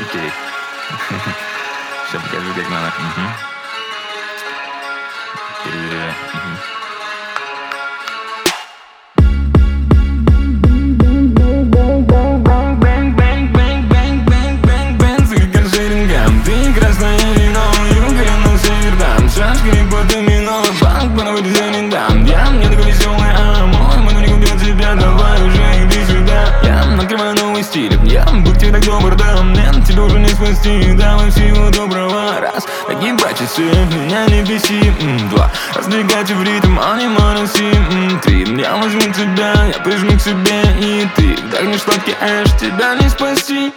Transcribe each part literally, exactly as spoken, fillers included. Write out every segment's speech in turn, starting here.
Окей. Сейчас покажу, как надо. Угу. Переверяю. Угу. Ты красное вино, юга на север дам. Шашки по домино, банк по новой дизайне дам. Я не такой веселый, а мой мой не убьет тебя. Давай уже иди сюда. Я накрываю новый стиль, я буду тебе так добр, да. Нет, тебя уже не спасти. Давай всего доброго. Раз, нагибай часы, меня не беси. Два, раздвигайте в ритм, а не моноси. Три, я возьму тебя, я прижму к себе. И ты вдохнешь сладкий эш, тебя не спасти.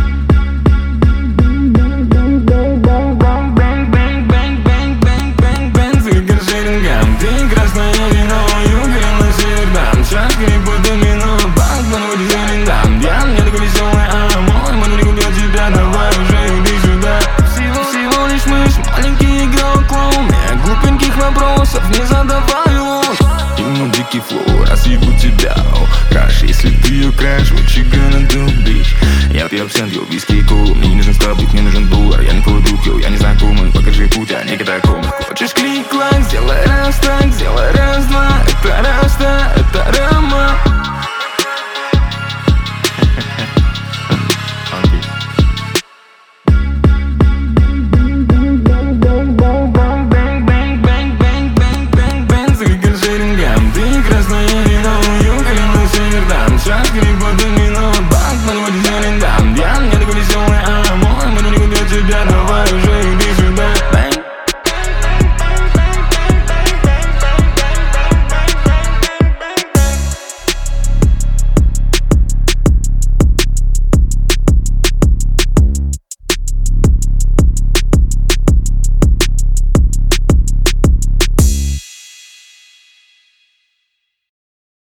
Ты красное вино, юга на север дам. Шашки по домино, банк по новой дизайне дам. Я не такой веселый, а мой мой не убьет тебя. Давай уже иди сюда. Всего, всего лишь мышь, маленький игрок клоун. Я глупеньких вопросов не задавай ложь. Ему дикий флоу, рассыпу тебя. Краш, если ты ее краш, what you gonna do, bitch? Я пью абсент, йо, виски и колу. Мне не нужен стабик, мне нужен доллар. Я не кладу, йо, я не знакомый. Покажи путь, а не катакомб. Хочешь клик-клак, сделай раз так, сделай раз-два. Это раз